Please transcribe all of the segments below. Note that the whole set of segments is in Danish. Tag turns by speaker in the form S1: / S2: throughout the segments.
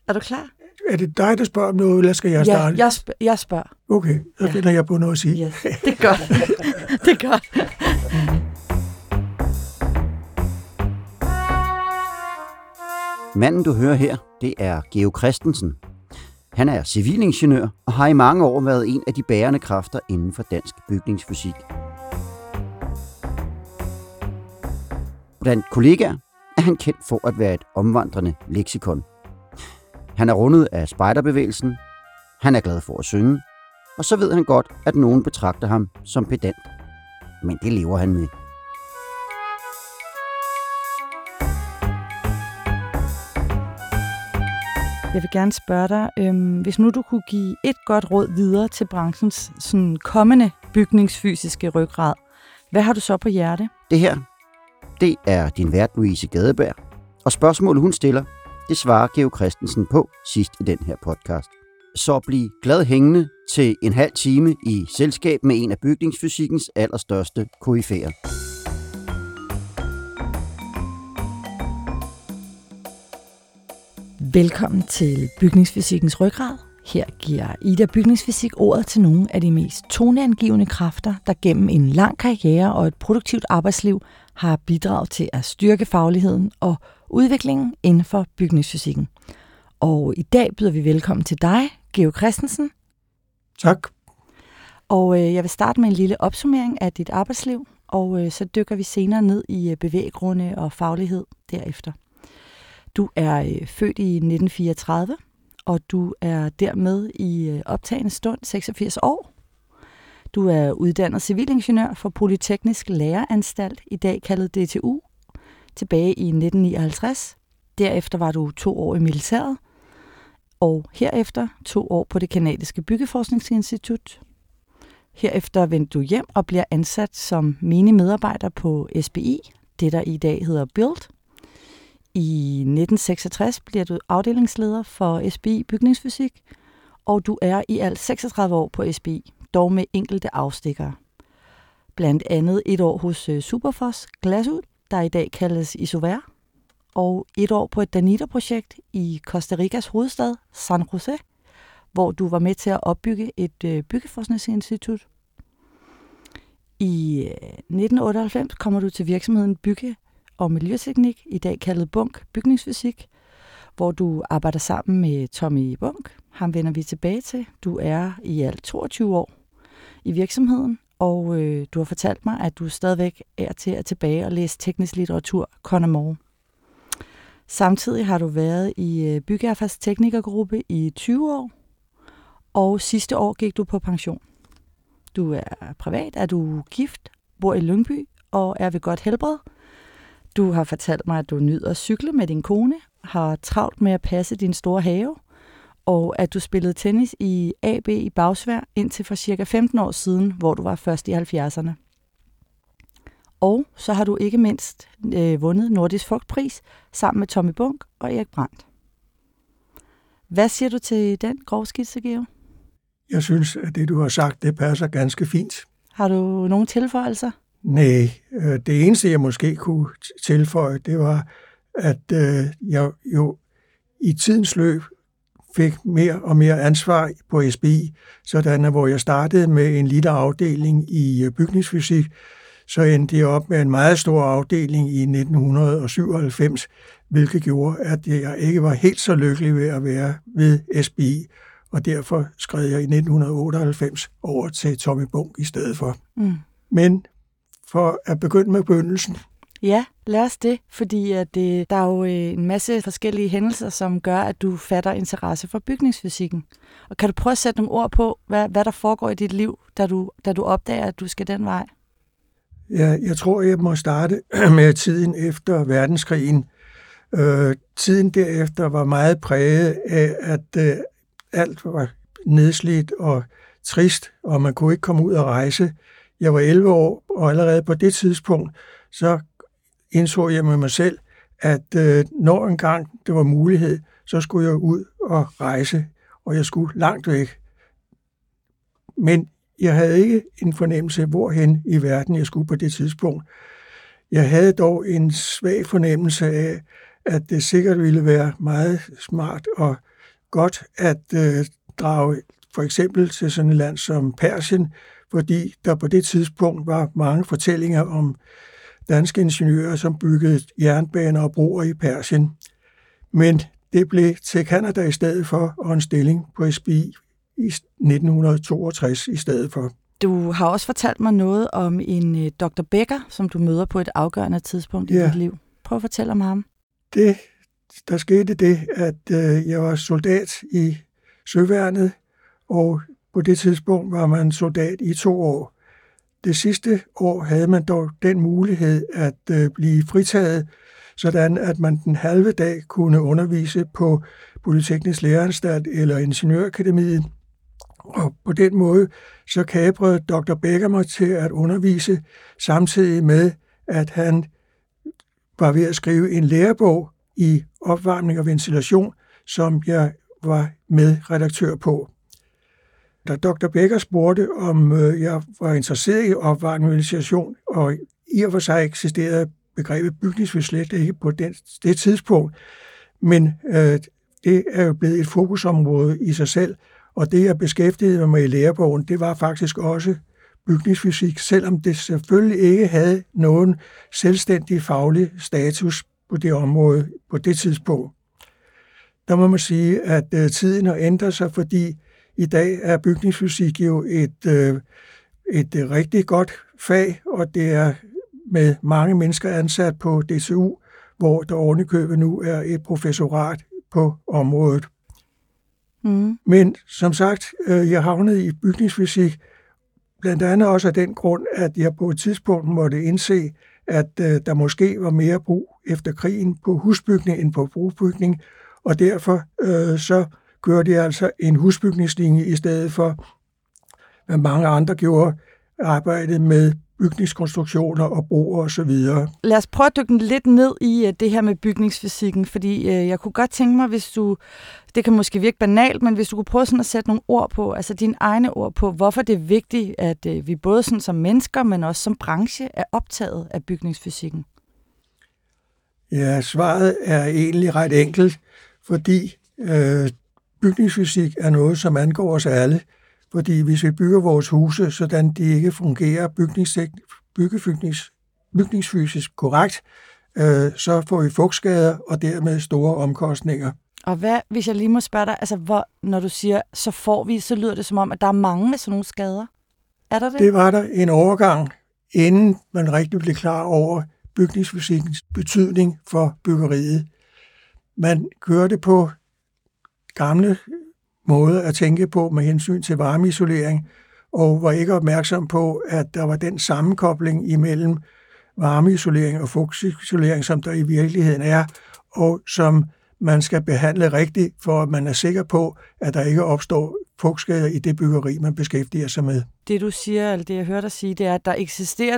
S1: Er du klar?
S2: Er det dig, der spørger om noget, eller skal jeg starte?
S1: Ja, jeg spørger.
S2: Okay, så finder jeg på noget at sige.
S1: Yes, det er godt. Det er godt.
S3: Manden, du hører her, det er Georg Christensen. Han er civilingeniør og har i mange år været en af de bærende kræfter inden for dansk bygningsfysik. Blandt kollegaer er han kendt for at være et omvandrende leksikon. Han er rundet af spejderbevægelsen, han er glad for at synge, og så ved han godt, at nogen betragter ham som pedant. Men det lever han med.
S1: Jeg vil gerne spørge dig, hvis nu du kunne give et godt råd videre til branchens sådan kommende bygningsfysiske ryggrad, hvad har du så på hjerte?
S3: Det her, det er din vært Louise Gadeberg, og spørgsmålet hun stiller, det svarer Georg Christensen på sidst i den her podcast. Så bliv glad hængende til en halv time i selskab med en af bygningsfysikkens allerstørste koryfæer.
S1: Velkommen til Bygningsfysikkens ryggrad. Her giver Ida Bygningsfysik ordet til nogle af de mest toneangivende kræfter, der gennem en lang karriere og et produktivt arbejdsliv har bidraget til at styrke fagligheden og udviklingen inden for bygningsfysikken. Og i dag byder vi velkommen til dig, Georg Christensen.
S2: Tak.
S1: Og jeg vil starte med en lille opsummering af dit arbejdsliv, og så dykker vi senere ned i bevæggrunde og faglighed derefter. Du er født i 1934, og du er dermed i optagende stund 86 år. Du er uddannet civilingeniør for Polyteknisk Læreanstalt, i dag kaldet DTU, tilbage i 1959. Derefter var du 2 år i militæret, og herefter 2 år på det canadiske byggeforskningsinstitut. Herefter vendte du hjem og bliver ansat som menig medarbejder på SBI, det der i dag hedder BUILD. I 1966 bliver du afdelingsleder for SBI Bygningsfysik, og du er i alt 36 år på SBI, dog med enkelte afstikkere. Blandt andet 1 år hos Superfos Glasud, der i dag kaldes Isover, og 1 år på et Danita-projekt i Costa Ricas hovedstad, San Jose, hvor du var med til at opbygge et byggeforskningsinstitut. I 1998 kommer du til virksomheden Bygge- og Miljøteknik, i dag kaldet Bunk Bygningsfysik, hvor du arbejder sammen med Tommy Bunk. Ham vender vi tilbage til. Du er i alt 22 år i virksomheden, og du har fortalt mig, at du stadigvæk er til at tilbage og læse teknisk litteratur, Conor Moore. Samtidig har du været i Byggeaffærs teknikergruppe i 20 år, og sidste år gik du på pension. Du er privat, er du gift, bor i Lyngby og er ved godt helbred. Du har fortalt mig, at du nyder at cykle med din kone, har travlt med at passe din store have, og at du spillede tennis i AB i Bagsværd indtil for cirka 15 år siden, hvor du var først i 70'erne. Og så har du ikke mindst vundet Nordisk Fugtpris sammen med Tommy Bunk og Erik Brandt. Hvad siger du til den grovskitse, Georg?
S2: Jeg synes, at det, du har sagt, det passer ganske fint.
S1: Har du nogle tilføjelser?
S2: Nej, det eneste, jeg måske kunne tilføje, det var, at jeg jo i tidens løb fik mere og mere ansvar på SBI, sådan at hvor jeg startede med en lille afdeling i bygningsfysik, så endte jeg op med en meget stor afdeling i 1997, hvilket gjorde, at jeg ikke var helt så lykkelig ved at være ved SBI, og derfor skred jeg i 1998 over til Tommy Bunk i stedet for. Mm. Men for at begynde med begyndelsen.
S1: Ja, lad os det, fordi at der er jo en masse forskellige hændelser, som gør, at du fatter interesse for bygningsfysikken. Og kan du prøve at sætte nogle ord på, hvad der foregår i dit liv, da du opdager, at du skal den vej?
S2: Ja, jeg tror, jeg må starte med tiden efter verdenskrigen. Tiden derefter var meget præget af, at alt var nedslidt og trist, og man kunne ikke komme ud og rejse. Jeg var 11 år, og allerede på det tidspunkt, så indså jeg med mig selv, at når engang det var mulighed, så skulle jeg ud og rejse, og jeg skulle langt væk. Men jeg havde ikke en fornemmelse, hvorhen i verden jeg skulle på det tidspunkt. Jeg havde dog en svag fornemmelse af, at det sikkert ville være meget smart og godt at drage for eksempel til sådan et land som Persien, fordi der på det tidspunkt var mange fortællinger om danske ingeniører, som byggede jernbaner og broer i Persien. Men det blev til Canada i stedet for, og en stilling på SBI i 1962 i stedet for.
S1: Du har også fortalt mig noget om en Dr. Becker, som du møder på et afgørende tidspunkt i dit liv. Prøv at fortælle om ham.
S2: Der skete det, at jeg var soldat i Søværnet, og på det tidspunkt var man soldat i 2 år. Det sidste år havde man dog den mulighed at blive fritaget, sådan at man den halve dag kunne undervise på Polyteknisk Læreanstalt eller Ingeniørakademiet. Og på den måde så kaprede Dr. Becker mig til at undervise, samtidig med, at han var ved at skrive en lærebog i opvarmning og ventilation, som jeg var medredaktør på. Da Dr. Becker spurgte, om jeg var interesseret i opvarmning og ventilation, og i og for sig eksisterede begrebet bygningsfysik slet ikke på det tidspunkt, men det er jo blevet et fokusområde i sig selv, og det, jeg beskæftigede mig med i lærebogen, det var faktisk også bygningsfysik, selvom det selvfølgelig ikke havde nogen selvstændig faglig status på det område på det tidspunkt. Der må man sige, at tiden har ændret sig, fordi i dag er bygningsfysik jo et rigtig godt fag, og det er med mange mennesker ansat på DTU, hvor der ovenikøbet nu er et professorat på området. Mm. Men som sagt, jeg havnede i bygningsfysik, blandt andet også af den grund, at jeg på et tidspunkt måtte indse, at der måske var mere brug efter krigen på husbygning end på brobygning, og derfor så kørte jeg altså en husbygningslinje i stedet for, hvad mange andre gjorde, arbejdet med bygningskonstruktioner og broer osv.
S1: Lad os prøve at dykke lidt ned i det her med bygningsfysikken, fordi jeg kunne godt tænke mig, hvis du, det kan måske virke banalt, men hvis du kunne prøve sådan at sætte nogle ord på, altså dine egne ord på, hvorfor det er vigtigt, at vi både sådan som mennesker, men også som branche er optaget af bygningsfysikken.
S2: Ja, svaret er egentlig ret enkelt, fordi bygningsfysik er noget, som angår os alle. Fordi hvis vi bygger vores huse, sådan de ikke fungerer bygningsfysisk korrekt, så får vi fugtskader og dermed store omkostninger.
S1: Og hvad, hvis jeg lige må spørge dig, altså når du siger, så får vi, så lyder det som om, at der er mange af sådan nogle skader. Er der det?
S2: Det var der en overgang, inden man rigtig blev klar over bygningsfysikkens betydning for byggeriet. Man kørte på gamle måde at tænke på med hensyn til varmeisolering, og var ikke opmærksom på, at der var den sammenkobling imellem varmeisolering og fugtisolering, som der i virkeligheden er, og som man skal behandle rigtigt, for at man er sikker på, at der ikke opstår fugtskader i det byggeri, man beskæftiger sig med.
S1: Det du siger, eller det jeg hører dig sige, det er, at der eksisterer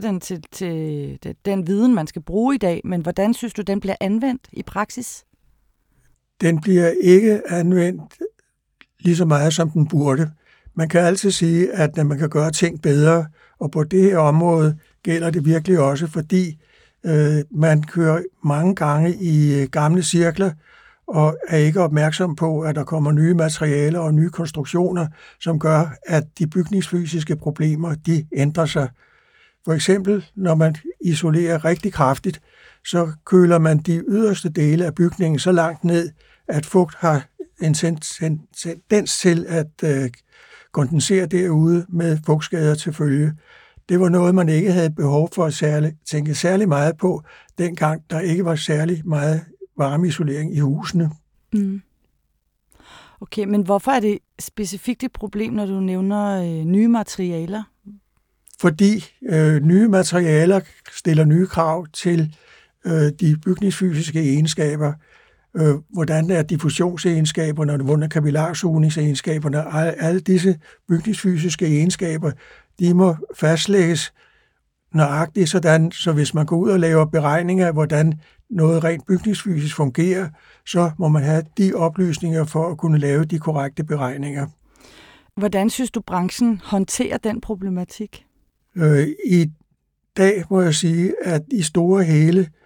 S1: den viden, man skal bruge i dag, men hvordan synes du, den bliver anvendt i praksis?
S2: Den bliver ikke anvendt lige så meget, som den burde. Man kan altid sige, at man kan gøre ting bedre, og på det her område gælder det virkelig også, fordi man kører mange gange i gamle cirkler, og er ikke opmærksom på, at der kommer nye materialer og nye konstruktioner, som gør, at de bygningsfysiske problemer, de ændrer sig. For eksempel, når man isolerer rigtig kraftigt, så køler man de yderste dele af bygningen så langt ned, at fugt har en tendens til at kondensere derude med fugtskader til følge. Det var noget, man ikke havde behov for at tænke særlig meget på, dengang der ikke var særlig meget varmeisolering i husene.
S1: Mm. Okay, men hvorfor er det specifikt et problem, når du nævner nye materialer?
S2: Fordi nye materialer stiller nye krav til de bygningsfysiske egenskaber. Hvordan er diffusionsegenskaberne, hvordan er kapillarsugningsegenskaberne, alle disse bygningsfysiske egenskaber, de må fastlægges nøjagtigt sådan, så hvis man går ud og laver beregninger af, hvordan noget rent bygningsfysisk fungerer, så må man have de oplysninger for at kunne lave de korrekte beregninger.
S1: Hvordan synes du, branchen håndterer den problematik?
S2: I dag må jeg sige, at i store hele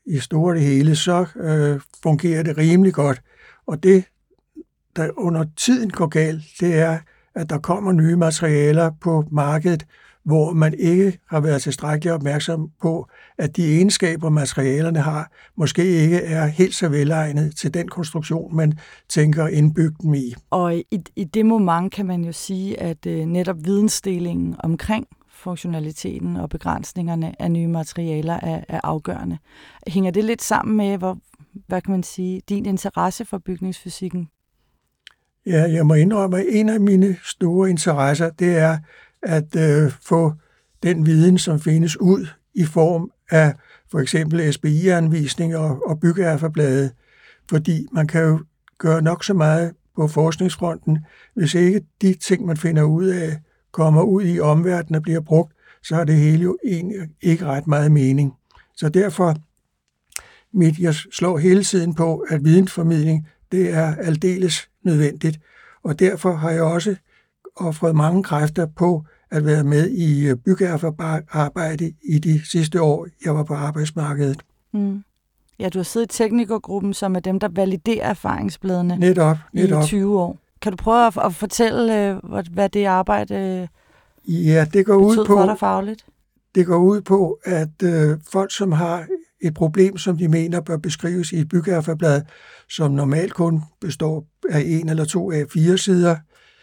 S2: i store det hele, så fungerer det rimelig godt. Og det, der under tiden går galt, det er, at der kommer nye materialer på markedet, hvor man ikke har været tilstrækkeligt opmærksom på, at de egenskaber, materialerne har, måske ikke er helt så velegnet til den konstruktion, man tænker indbygge dem i.
S1: Og i det moment kan man jo sige, at netop vidensdelingen omkring funktionaliteten og begrænsningerne af nye materialer er afgørende. Hænger det lidt sammen med, hvad kan man sige, din interesse for bygningsfysikken?
S2: Ja, jeg må indrømme, at en af mine store interesser, det er at få den viden, som findes ud i form af for eksempel SBI-anvisninger og byggeerfablade, fordi man kan jo gøre nok så meget på forskningsfronten, hvis ikke de ting, man finder ud af, kommer ud i omverdenen og bliver brugt, så har det hele jo ikke ret meget mening. Så derfor, jeg slår hele tiden på, at vidensformidling, det er aldeles nødvendigt, og derfor har jeg også offret mange kræfter på at være med i byggeerfarbejde i de sidste år, jeg var på arbejdsmarkedet.
S1: Mm. Ja, du har siddet i teknikergruppen, som er dem, der validerer erfaringsbladene
S2: netop.
S1: i 20 år. Kan du prøve at fortælle, hvad det arbejde
S2: det går ud på,
S1: for dig fagligt?
S2: Det går ud på, at folk, som har et problem, som de mener bør beskrives i et byggeerfablad, som normalt kun består af 1 eller 2 A4-sider,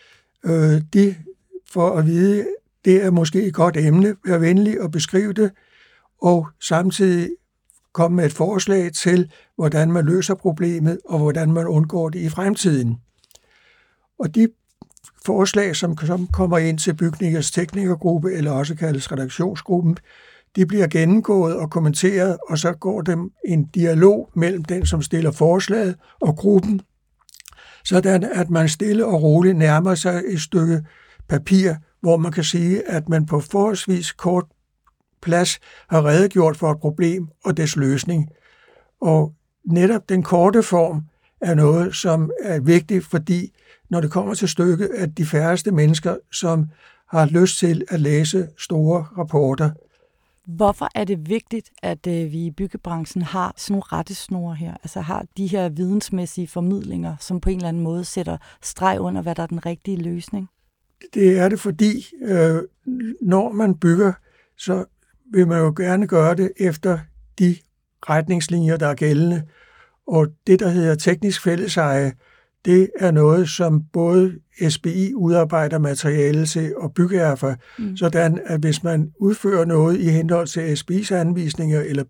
S2: de får at vide, det er måske et godt emne, vær venlig at beskrive det, og samtidig komme med et forslag til, hvordan man løser problemet, og hvordan man undgår det i fremtiden. Og de forslag, som kommer ind til bygningers teknikergruppe, eller også kaldes redaktionsgruppen, de bliver gennemgået og kommenteret, og så går dem en dialog mellem den, som stiller forslaget, og gruppen, sådan at man stille og roligt nærmer sig et stykke papir, hvor man kan sige, at man på forholdsvis kort plads har redegjort for et problem og dets løsning. Og netop den korte form er noget, som er vigtigt, fordi når det kommer til stykket, at de færreste mennesker, som har lyst til at læse store rapporter.
S1: Hvorfor er det vigtigt, at vi i byggebranchen har sådan nogle rettesnore her? Altså har de her vidensmæssige formidlinger, som på en eller anden måde sætter streg under, hvad der er den rigtige løsning?
S2: Det er det, fordi når man bygger, så vil man jo gerne gøre det efter de retningslinjer, der er gældende. Og det, der hedder teknisk fælleseje, det er noget, som både SBI udarbejder materiale til og byggeerfa, sådan at hvis man udfører noget i henhold til SBI's anvisninger eller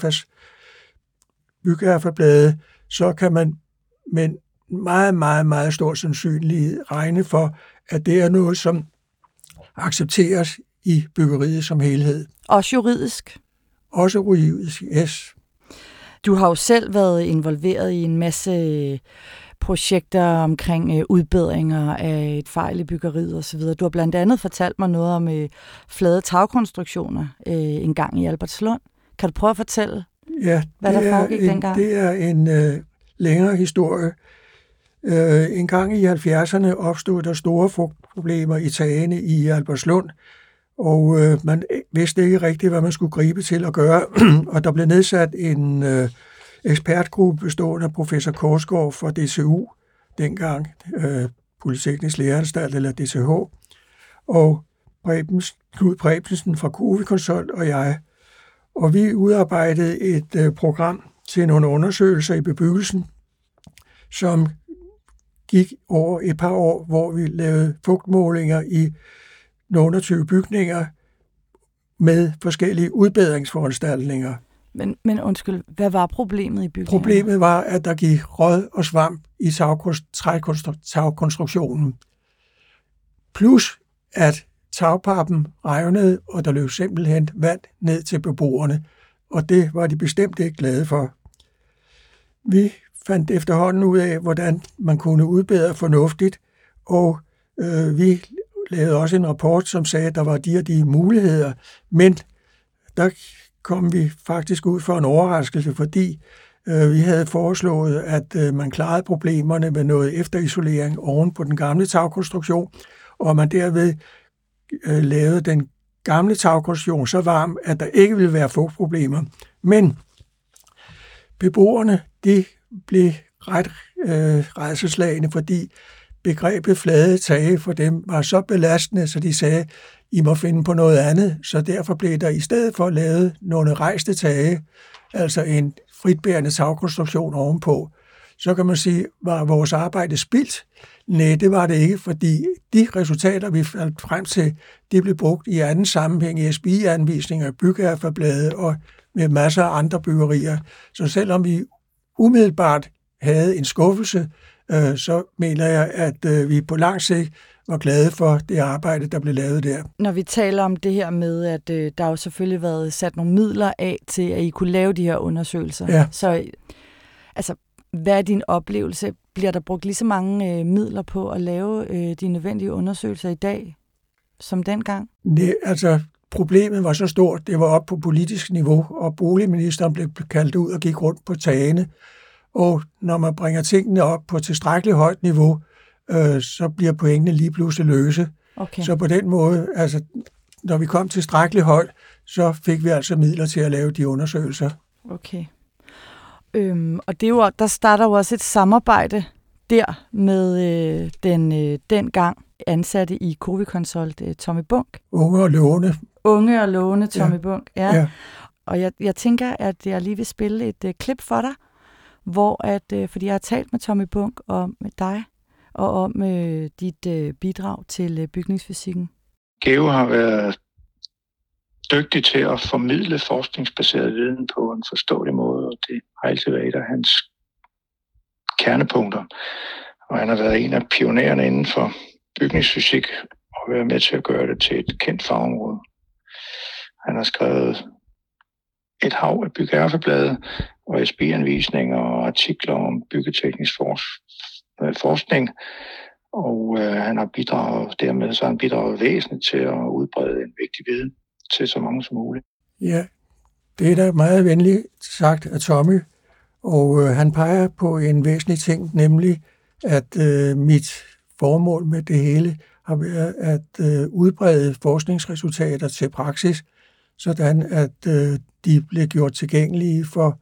S2: byggeerfablade, så kan man med meget, meget, meget stor sandsynlighed regne for, at det er noget, som accepteres i byggeriet som helhed.
S1: Også juridisk?
S2: Også juridisk, yes.
S1: Du har jo selv været involveret i en masse projekter omkring udbedringer af et fejl i byggeriet osv. Du har blandt andet fortalt mig noget om flade tagkonstruktioner en gang i Albertslund. Kan du prøve at fortælle, hvad der foregik dengang?
S2: Det er en længere historie. En gang i 70'erne opstod der store fugtproblemer i tagene i Albertslund, og man vidste ikke rigtigt, hvad man skulle gribe til at gøre, og der blev nedsat en ekspertgruppe bestående af professor Korsgaard fra DTU, dengang Polyteknisk Læreanstalt eller DTH, og Knud Prebensen fra Cowi Consult og jeg. Og vi udarbejdede et program til nogle undersøgelser i bebyggelsen, som gik over et par år, hvor vi lavede fugtmålinger i nogle 20 bygninger med forskellige udbedringsforanstaltninger.
S1: Men undskyld, hvad var problemet i bygningen?
S2: Problemet var, at der gik råd og svamp i tagkonstruktionen. Plus, at tagpappen revnede, og der løb simpelthen vand ned til beboerne, og det var de bestemt ikke glade for. Vi fandt efterhånden ud af, hvordan man kunne udbedre fornuftigt, og vi lavede også en rapport, som sagde, at der var de og de muligheder, men der kom vi faktisk ud for en overraskelse, fordi vi havde foreslået, at man klarede problemerne med noget efterisolering oven på den gamle tagkonstruktion, og man derved lavede den gamle tagkonstruktion så varm, at der ikke ville være fugtproblemer. Men beboerne, de blev ret rædselsslagne, fordi begrebet flade tage for dem var så belastende, så de sagde, I må finde på noget andet. Så derfor blev der i stedet for lavet nogle rejste tage, altså en fritbærende tagkonstruktion ovenpå. Så kan man sige, var vores arbejde spildt? Nej, det var det ikke, fordi de resultater, vi fandt frem til, de blev brugt i anden sammenhæng i SBI-anvisninger, byggeerfablade og med masser af andre byggerier. Så selvom vi umiddelbart havde en skuffelse, så mener jeg, at vi på lang sigt var glade for det arbejde, der blev lavet der.
S1: Når vi taler om det her med, at der jo selvfølgelig været sat nogle midler af til, at I kunne lave de her undersøgelser.
S2: Ja.
S1: Så altså, hvad er din oplevelse? Bliver der brugt lige så mange midler på at lave de nødvendige undersøgelser i dag, som dengang?
S2: Nej, altså problemet var så stort, det var op på politisk niveau, og boligministeren blev kaldt ud og gik rundt på tagene. Og når man bringer tingene op på tilstrækkeligt højt niveau, så bliver pointene lige pludselig løse.
S1: Okay.
S2: Så på den måde, altså, når vi kom tilstrækkeligt højt, så fik vi altså midler til at lave de undersøgelser.
S1: Okay. Og det er jo, der starter jo også et samarbejde der med dengang ansatte i Cowi Consult, Tommy Bunk.
S2: Unge og lovende
S1: Tommy Bunk, ja. Og jeg tænker, at jeg lige vil spille et klip for dig, hvor fordi jeg har talt med Tommy Bunk og med dig, og om dit bidrag til bygningsfysikken.
S4: Geo har været dygtig til at formidle forskningsbaseret viden på en forståelig måde, og det har altid været et af hans kernepunkter. Og han har været en af pionererne inden for bygningsfysik og været med til at gøre det til et kendt fagområde. Han har skrevet et hav af byggeerfablade og SBI-anvisninger og artikler om byggeteknisk forskning, og han har bidraget væsentligt til at udbrede en vigtig viden til så mange som muligt.
S2: Ja, det er da meget venligt sagt af Tommy, og han peger på en væsentlig ting, nemlig at mit formål med det hele har været at udbrede forskningsresultater til praksis, sådan at de bliver gjort tilgængelige for,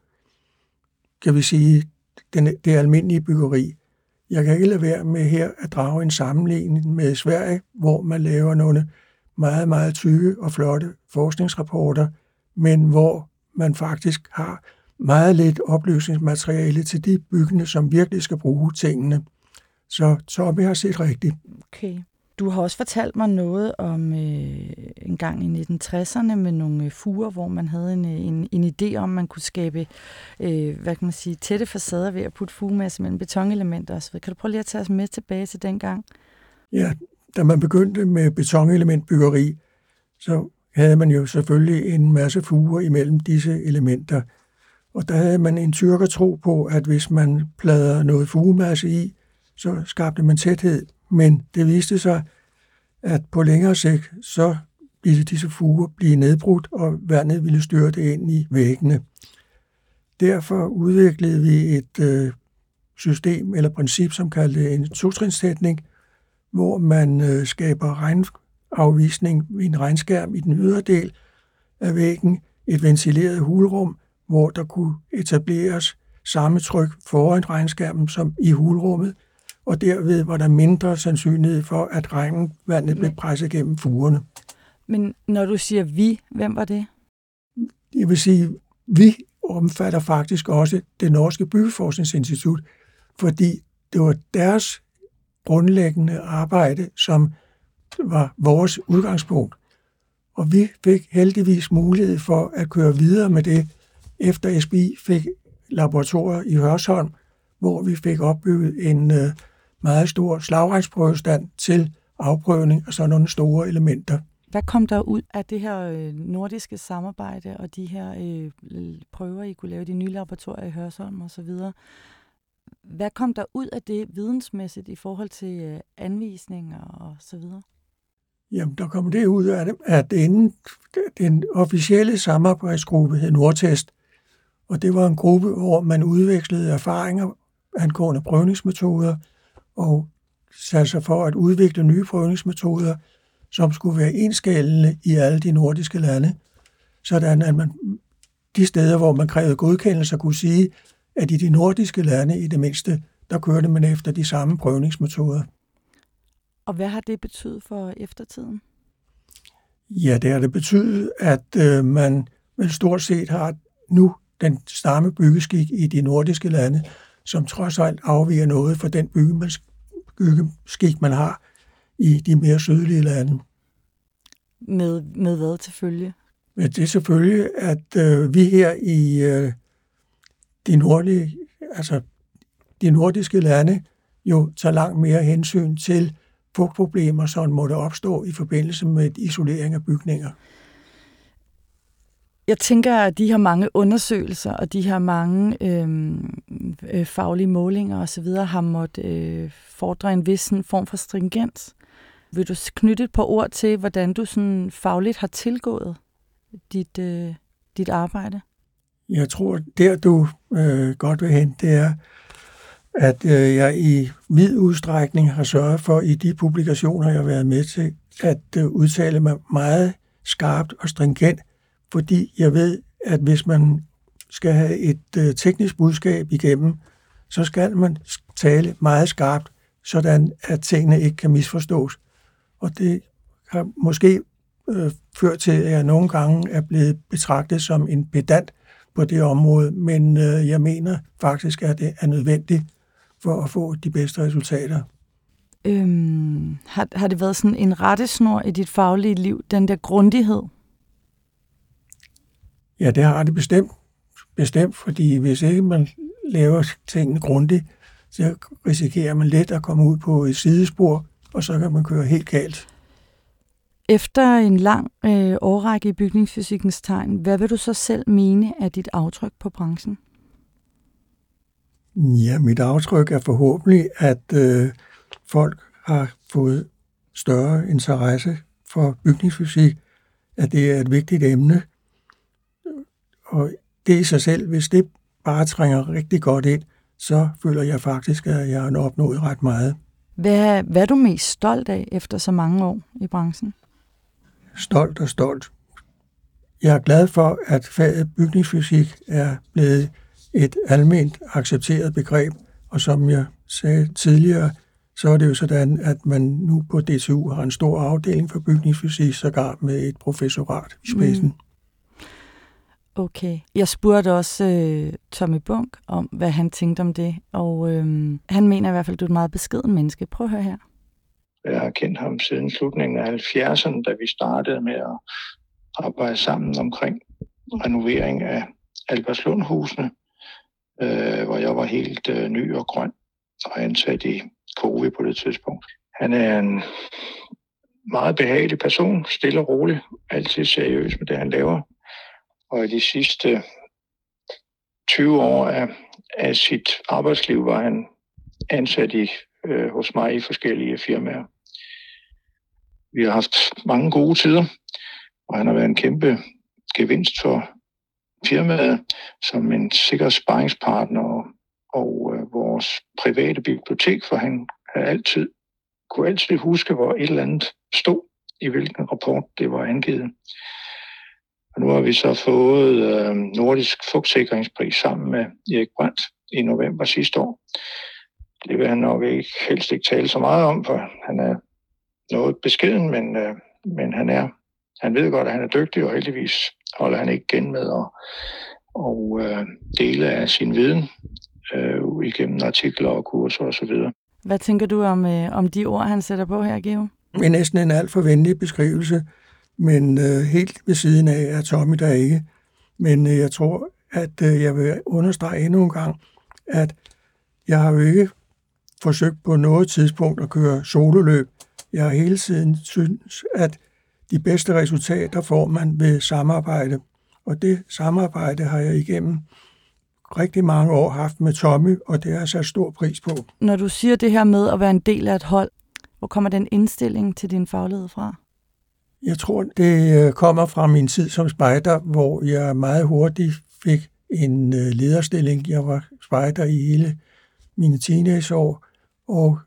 S2: kan vi sige, det almindelige byggeri. Jeg kan ikke lade være med her at drage en sammenligning med Sverige, hvor man laver nogle meget, meget tykke og flotte forskningsrapporter, men hvor man faktisk har meget lidt oplysningsmateriale til de byggende, som virkelig skal bruge tingene. Så Tommy har set rigtigt. Okay.
S1: Du har også fortalt mig noget om en gang i 1960'erne med nogle fuger, hvor man havde en idé om, man kunne skabe hvad kan man sige, tætte facader ved at putte fugemasse mellem betonelementer osv. Kan du prøve lige at tage os med tilbage til dengang?
S2: Ja, da man begyndte med betonelementbyggeri, så havde man jo selvfølgelig en masse fuger imellem disse elementer. Og der havde man en tyrkertro på, at hvis man pladrede noget fugemasse i, så skabte man tæthed. Men det viste sig, at på længere sigt, så ville disse fuger blive nedbrudt, og vandet ville styrte ind i væggene. Derfor udviklede vi et system eller princip, som kaldte en totrinstætning, hvor man skaber regnafvisning ved en regnskærm i den ydre del af væggen, et ventileret hulrum, hvor der kunne etableres samme tryk foran regnskærmen som i hulrummet, og derved var der mindre sandsynlighed for, at regnvandet blev presset gennem fugerne.
S1: Men når du siger vi, hvem var det?
S2: Jeg vil sige, vi omfatter faktisk også det norske byggeforskningsinstitut, fordi det var deres grundlæggende arbejde, som var vores udgangspunkt. Og vi fik heldigvis mulighed for at køre videre med det, efter SBI fik laboratorier i Hørsholm, hvor vi fik opbygget en meget stor slagregnsprøvestand til afprøvning af sådan nogle store elementer.
S1: Hvad kom der ud af det her nordiske samarbejde og de her prøver, I kunne lave, de nye laboratorier i Hørsholm og så videre? Hvad kom der ud af det vidensmæssigt i forhold til anvisninger og så videre?
S2: Jamen, der kom det ud af det, at inden den officielle samarbejdsgruppe hed Nordtest, og det var en gruppe, hvor man udvekslede erfaringer angående prøvningsmetoder og satte sig for at udvikle nye prøvningsmetoder, som skulle være enskældende i alle de nordiske lande, sådan at man de steder, hvor man krævede godkendelse, kunne sige, at i de nordiske lande i det mindste, der kørte man efter de samme prøvningsmetoder.
S1: Og hvad har det betydet for eftertiden?
S2: Ja, det har det betydet, at man vel stort set har nu den samme byggeskik i de nordiske lande, som trods alt afviger noget fra den byggeskik, man har i de mere sydlige lande.
S1: Med hvad til følge?
S2: Det er selvfølgelig, at vi her i de nordiske lande jo tager langt mere hensyn til fugtproblemer, som måtte opstå i forbindelse med isolering af bygninger.
S1: Jeg tænker, at de her mange undersøgelser og de her mange faglige målinger osv. har måttet fordre en vis form for stringens. Vil du knytte et par ord til, hvordan du sådan fagligt har tilgået dit arbejde? Jeg
S2: tror, der du godt vil hen, det er, at jeg i vid udstrækning har sørget for, i de publikationer, jeg har været med til, at udtale mig meget skarpt og stringent, fordi jeg ved, at hvis man skal have et teknisk budskab igennem, så skal man tale meget skarpt, sådan at tingene ikke kan misforstås. Og det har måske ført til, at jeg nogle gange er blevet betragtet som en pedant på det område, men jeg mener faktisk, at det er nødvendigt for at få de bedste resultater.
S1: Har det været sådan en rettesnor i dit faglige liv, den der grundighed?
S2: Ja, det har det bestemt, fordi hvis ikke man laver tingene grundigt, så risikerer man let at komme ud på et sidespor, og så kan man køre helt galt.
S1: Efter en lang årrække i bygningsfysikkens tegn, hvad vil du så selv mene er dit aftryk på branchen?
S2: Ja, mit aftryk er forhåbentlig, at folk har fået større interesse for bygningsfysik, at det er et vigtigt emne. Og det i sig selv, hvis det bare trænger rigtig godt ind, så føler jeg faktisk, at jeg har opnået ret meget.
S1: Hvad er du mest stolt af efter så mange år i branchen?
S2: Stolt. Jeg er glad for, at faget bygningsfysik er blevet et alment accepteret begreb, og som jeg sagde tidligere, så er det jo sådan, at man nu på DTU har en stor afdeling for bygningsfysik, sågar med et professorat i spidsen.
S1: Okay. Jeg spurgte også Tommy Bunk om, hvad han tænkte om det, og han mener i hvert fald, at du er et meget beskeden menneske. Prøv at høre her.
S4: Jeg har kendt ham siden slutningen af 70'erne, da vi startede med at arbejde sammen omkring renovering af Albertslundhusene, hvor jeg var helt ny og grøn og ansat i COVID på det tidspunkt. Han er en meget behagelig person, stille og rolig, altid seriøs med det, han laver. Og i de sidste 20 år af sit arbejdsliv var han ansat hos mig i forskellige firmaer. Vi har haft mange gode tider, og han har været en kæmpe gevinst for firmaet som en sikker sparringspartner og vores private bibliotek, for han kunne altid huske, hvor et eller andet stod, i hvilken rapport det var angivet. Og nu har vi så fået Nordisk Fugtsikringspris sammen med Erik Brandt i november sidste år. Det vil han nok helst ikke tale så meget om, for han er noget beskeden, men han ved godt, at han er dygtig, og heldigvis holder han ikke igen med at dele af sin viden igennem artikler og kurser osv.
S1: Hvad tænker du om de ord, han sætter på her, Geo?
S2: Det er næsten en alt for venlig beskrivelse, men helt ved siden af er Tommy der ikke. Men jeg tror, at jeg vil understrege endnu en gang, at jeg har jo ikke forsøgt på noget tidspunkt at køre sololøb. Jeg har hele tiden synes, at de bedste resultater får man ved samarbejde. Og det samarbejde har jeg igennem rigtig mange år haft med Tommy, og det har jeg sat stor pris på.
S1: Når du siger det her med at være en del af et hold, hvor kommer den indstilling til din faglighed fra?
S2: Jeg tror, det kommer fra min tid som spejder, hvor jeg meget hurtigt fik en lederstilling. Jeg var spejder i hele mine teenageår, og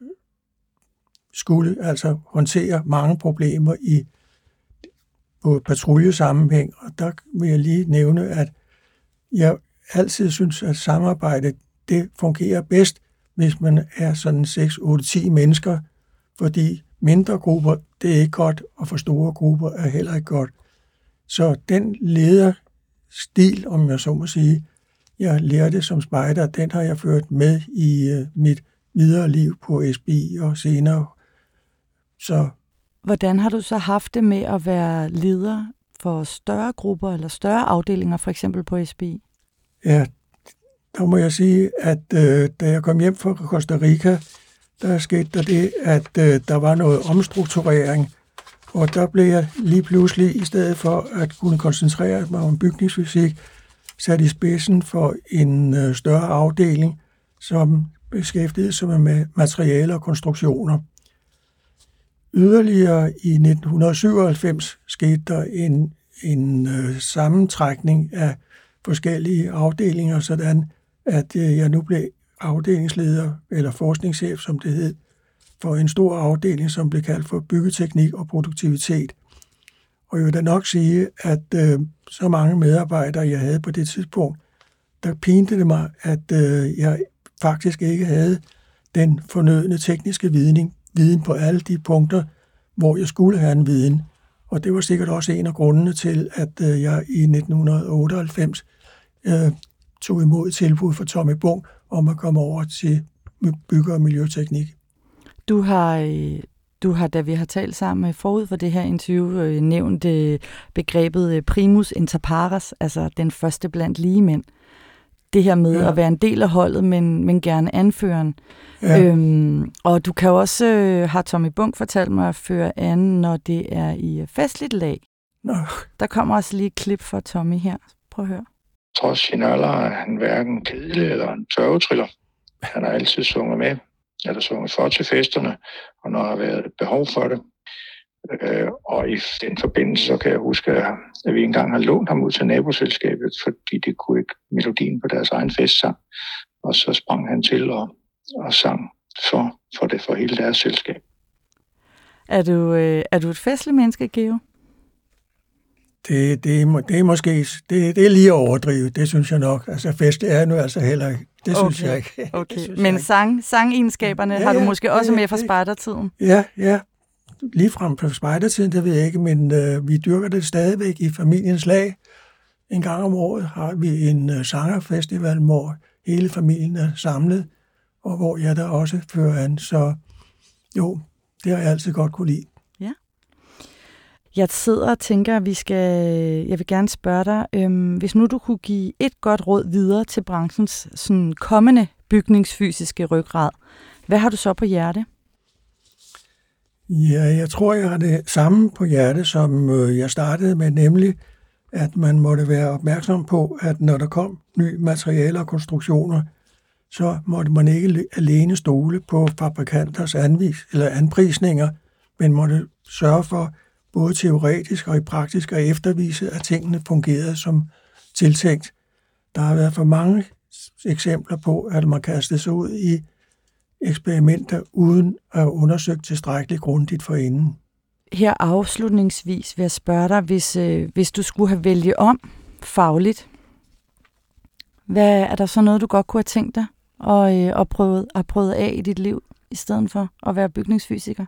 S2: skulle altså håndtere mange problemer på patruljesammenhæng. Og der vil jeg lige nævne, at jeg altid synes, at samarbejde, det fungerer bedst, hvis man er sådan 6, 8, 10 mennesker, fordi mindre grupper, det er ikke godt, og for store grupper er heller ikke godt. Så den lederstil, om jeg så må sige, jeg lærte som spejder, den har jeg ført med i mit videre liv på SBI og senere. Så
S1: hvordan har du så haft det med at være leder for større grupper eller større afdelinger, for eksempel på SBI?
S2: Ja, der må jeg sige, at da jeg kom hjem fra Costa Rica, der skete der det, at der var noget omstrukturering, og der blev jeg lige pludselig, i stedet for at kunne koncentrere mig om bygningsfysik, sat i spidsen for en større afdeling, som beskæftigede sig med materialer og konstruktioner. Yderligere i 1997 skete der en sammentrækning af forskellige afdelinger, sådan at jeg nu blev afdelingsleder, eller forskningschef, som det hed, for en stor afdeling, som blev kaldt for byggeteknik og produktivitet. Og jeg vil da nok sige, at så mange medarbejdere, jeg havde på det tidspunkt, der pinte det mig, at jeg faktisk ikke havde den fornødne tekniske viden på alle de punkter, hvor jeg skulle have en viden. Og det var sikkert også en af grundene til, at jeg i 1998 tog imod et tilbud fra Tommy Bung om at komme over til bygge- og miljøteknik.
S1: Du har, da vi har talt sammen forud for det her interview, nævnt begrebet primus inter pares, altså den første blandt lige mænd. Det her med at være en del af holdet, men gerne anføreren. Ja. Og du kan også, har Tommy Bunk fortalt mig, at føre an, når det er i festligt lag.
S2: Nå.
S1: Der kommer også lige et klip fra Tommy her. Prøv at høre.
S4: Trods sin alder er han hverken kedelig eller en tørvetriller. Han har altid sunget med, eller sunget for til festerne, og når der har været behov for det. Og i den forbindelse, så kan jeg huske, at vi engang har lånt ham ud til naboselskabet, fordi det kunne ikke melodien på deres egen festsang. Og så sprang han til og sang for hele deres selskab.
S1: Er du et festligt menneske, Geo?
S2: Det er måske det er lige at overdrive, det synes jeg nok. Altså fest er nu altså heller ikke. Det synes jeg ikke.
S1: Okay. Men sangegenskaberne har du måske også med fra spejdertiden?
S2: Ja. Ligefrem på spejdertiden, det ved jeg ikke, men vi dyrker det stadigvæk i familiens lag. En gang om året har vi en sangerfestival, hvor hele familien er samlet, og hvor jeg der også fører an. Så jo, det har jeg altid godt kunne lide.
S1: Ja. Jeg sidder og tænker, at jeg vil gerne spørge dig, hvis nu du kunne give et godt råd videre til branchens sådan kommende bygningsfysiske ryggrad, hvad har du så på hjerte?
S2: Ja, jeg tror, jeg har det samme på hjerte, som jeg startede med, nemlig at man måtte være opmærksom på, at når der kom nye materialer og konstruktioner, så måtte man ikke alene stole på fabrikanters anprisninger, men måtte sørge for både teoretisk og i praktisk at eftervise, at tingene fungerede som tiltænkt. Der har været for mange eksempler på, at man kastede sig ud i eksperimenter uden at undersøge tilstrækkeligt grundigt forinden.
S1: Her afslutningsvis vil jeg spørge dig, hvis du skulle have vælget om fagligt, hvad er der så noget, du godt kunne have tænkt dig og prøvet af i dit liv, i stedet for at være bygningsfysiker?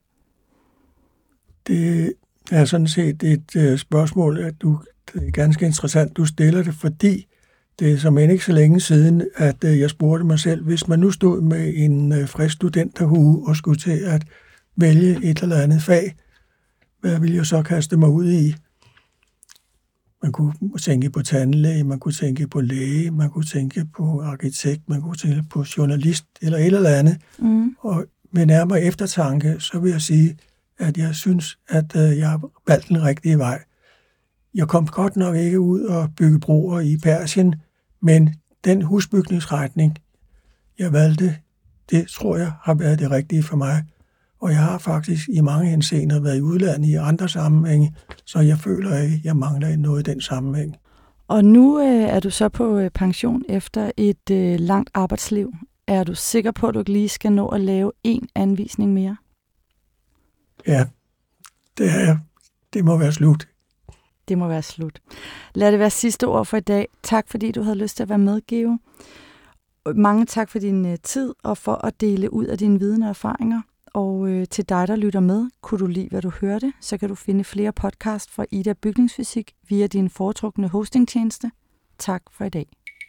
S2: Det er sådan set et spørgsmål, at det er ganske interessant, du stiller det, fordi det er som end ikke så længe siden, at jeg spurgte mig selv, hvis man nu stod med en frisk studenterhue og skulle til at vælge et eller andet fag, hvad ville jeg så kaste mig ud i? Man kunne tænke på tandlæge, man kunne tænke på læge, man kunne tænke på arkitekt, man kunne tænke på journalist eller et eller andet. Mm. Og med nærmere eftertanke, så vil jeg sige, at jeg synes, at jeg har valgt den rigtige vej. Jeg kom godt nok ikke ud og bygge broer i Persien, men den husbygningsretning, jeg valgte, det tror jeg har været det rigtige for mig. Og jeg har faktisk i mange henseender været i udlandet i andre sammenhænge, så jeg føler ikke, at jeg mangler noget i den sammenhæng.
S1: Og nu er du så på pension efter et langt arbejdsliv. Er du sikker på, at du lige skal nå at lave en anvisning mere?
S2: Ja, det er jeg. Det må være slut.
S1: Det må være slut. Lad det være sidste ord for i dag. Tak fordi du havde lyst til at være med, Geo. Mange tak for din tid og for at dele ud af dine viden og erfaringer. Og til dig, der lytter med, kunne du lide, hvad du hørte, så kan du finde flere podcast fra Ida Bygningsfysik via din foretrukne hostingtjeneste. Tak for i dag.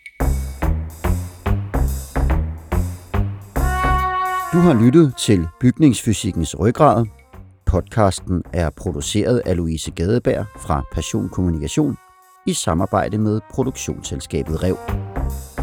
S3: Du har lyttet til Bygningsfysikkens Rygrad. Podcasten er produceret af Louise Gadeberg fra Passion Kommunikation i samarbejde med produktionsselskabet Rev.